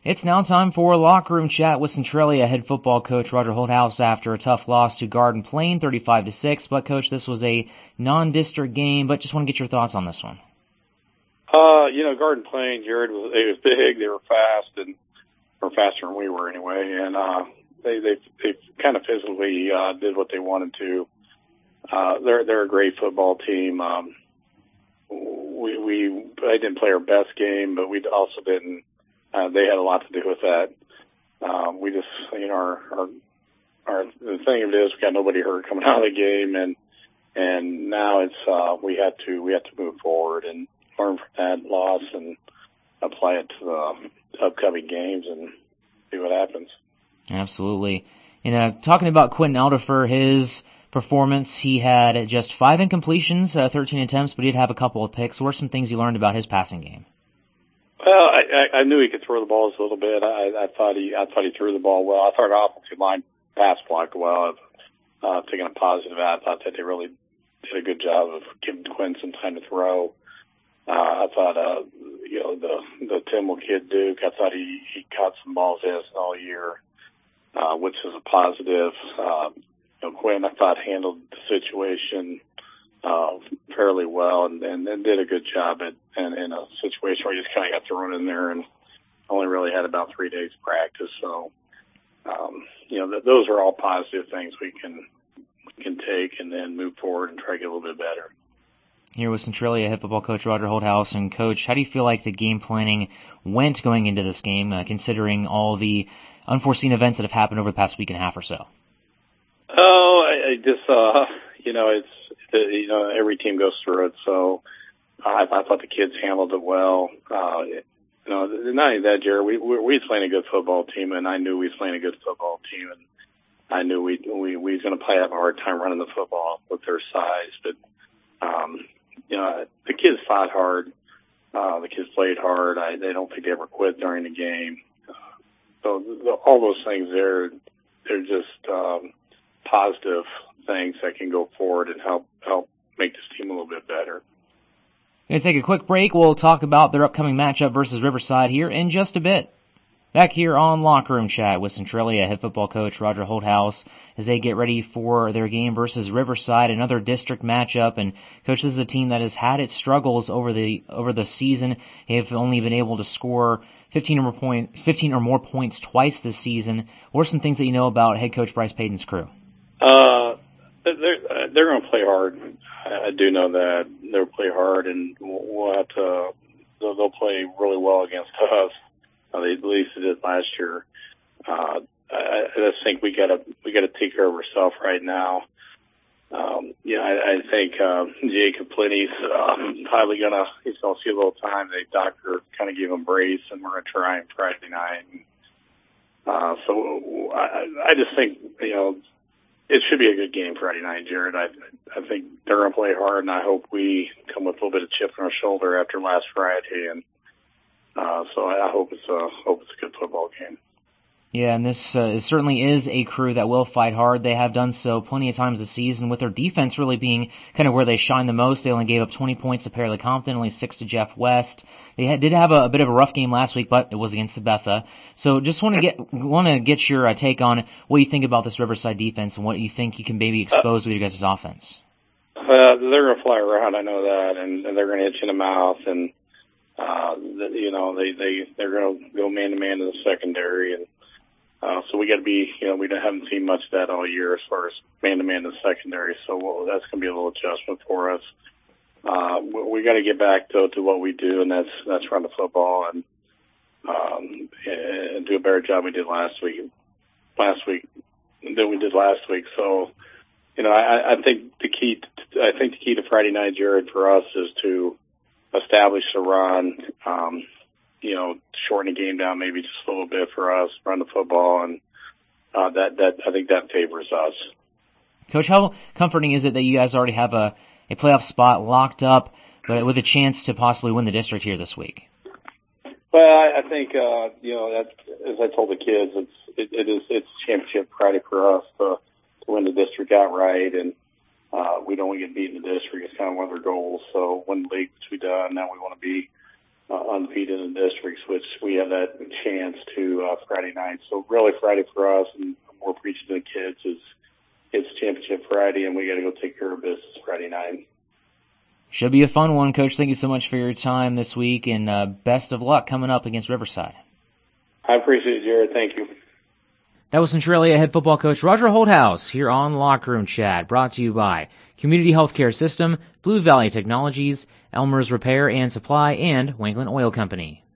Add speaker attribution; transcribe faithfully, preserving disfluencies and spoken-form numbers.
Speaker 1: It's now time for Locker Room Chat with Centralia head football coach Roger Holthouse after a tough loss to Garden Plain, thirty-five to six. But, Coach, this was a non-district game, but just want to get your thoughts on this one.
Speaker 2: Uh, you know, Garden Plain, Jared, was, it was big. They were fast, and or faster than we were anyway. And uh, they they they kind of physically uh, did what they wanted to. Uh, they're they're a great football team. Um, we we they didn't play our best game, but we also didn't. Uh, they had a lot to do with that. Um, we just, you know, our, our, our, the thing of it is we got nobody hurt coming out of the game, and, and now it's, uh, we had to, we had to move forward and learn from that loss and apply it to the upcoming games and see what happens.
Speaker 1: Absolutely. And, uh, talking about Quentin Alderfer, his performance, he had just five incompletions, uh, thirteen attempts, but he did have a couple of picks. What are some things you learned about his passing game?
Speaker 2: Well, I, I knew he could throw the balls a little bit. I, I thought he, I thought he threw the ball well. I thought our offensive line pass blocked well. Uh, taking a positive out, I thought that they really did a good job of giving Quinn some time to throw. Uh, I thought, uh, you know, the the Timmel kid Duke. I thought he he caught some balls in all year, uh, which is a positive. Uh, you know, Quinn, I thought handled the situation Uh, fairly well, and, and, and did a good job at and in a situation where he just kind of got thrown in there and only really had about three days practice. So, um, you know, th- those are all positive things we can we can take and then move forward and try to get a little bit better.
Speaker 1: Here with Centralia head football coach Roger Holthouse. And, Coach, how do you feel like the game planning went going into this game, uh, considering all the unforeseen events that have happened over the past week and a half or so?
Speaker 2: Oh, I, I just, uh, you know, it's, you know, every team goes through it. So I, I thought the kids handled it well. Uh, you know, not only that, Jared, we, we, we was playing a good football team, and I knew we was playing a good football team, and I knew we, we, we was going to probably have a hard time running the football with their size. But, um, you know, the kids fought hard. Uh, the kids played hard. I, they don't think they ever quit during the game. Uh, so the, all those things there, they're just, um, positive things that can go forward and help help make this team a little bit better.
Speaker 1: We're going to take a quick break. We'll talk about their upcoming matchup versus Riverside here in just a bit. Back here on Locker Room Chat with Centralia head football coach Roger Holthouse as they get ready for their game versus Riverside, another district matchup. And, Coach, this is a team that has had its struggles over the over the season. They've only been able to score fifteen or more, point, fifteen or more points twice this season. What are some things that you know about head coach Bryce Payton's crew?
Speaker 2: Uh, they're they're going to play hard. I do know that they'll play hard, and we'll have to. They'll, they'll play really well against us. Uh, they at least did last year. Uh, I, I just think we got to we got to take care of ourselves right now. Um, yeah, I, I think uh, Jacob Plenty's um, probably gonna he's gonna see a little time. The doctor kind of gave him brace, and we're gonna try him Friday night. And, uh, so I, I just think you know. It should be a good game Friday night, Jared. I I think they're going to play hard, and I hope we come with a little bit of chip on our shoulder after last Friday. And uh, so I hope it's a hope it's a good football game.
Speaker 1: Yeah, and this uh, certainly is a crew that will fight hard. They have done so plenty of times this season, with their defense really being kind of where they shine the most. They only gave up twenty points to Fairleigh Compton, only six to Jeff West. They had, did have a, a bit of a rough game last week, but it was against Sabetha. So just want to get want to get your uh, take on what you think about this Riverside defense and what you think you can maybe expose with your guys' offense.
Speaker 2: Uh, they're going to fly around, I know that, and, and they're going to hit you in the mouth, and uh, the, you know they they they're going to go man to man in the secondary, and uh, so we got to be, you know, we haven't seen much of that all year as far as man to man in the secondary, so well, that's going to be a little adjustment for us. Uh, we got to get back to, to what we do, and that's that's run the football and um, and do a better job we did last week. Last week than we did last week. So, you know, I, I think the key. To, I think the key to Friday night, Jared, for us is to establish the run. Um, you know, shorten the game down maybe just a little bit for us, run the football, and uh, that that I think that favors us.
Speaker 1: Coach, how comforting is it that you guys already have a a playoff spot locked up, but with a chance to possibly win the district here this week?
Speaker 2: Well, I, I think uh, you know that, as I told the kids, it's it, it is it's championship Friday for us to, to win the district outright, and uh, we don't want to get beat in the district. It's kind of one of our goals. So win the league, which we done. Now we want to be uh, undefeated in the districts, which we have that chance to uh, Friday night. So really Friday for us, and we're preaching to the kids, is it's Championship Friday, and we got to go take care of business Friday night.
Speaker 1: Should be a fun one, Coach. Thank you so much for your time this week, and uh, best of luck coming up against Riverside.
Speaker 2: I appreciate it, Jared. Thank you.
Speaker 1: That was Centralia head football coach Roger Holthouse here on Locker Room Chat, brought to you by Community Healthcare System, Blue Valley Technologies, Elmer's Repair and Supply, and Wanklin Oil Company.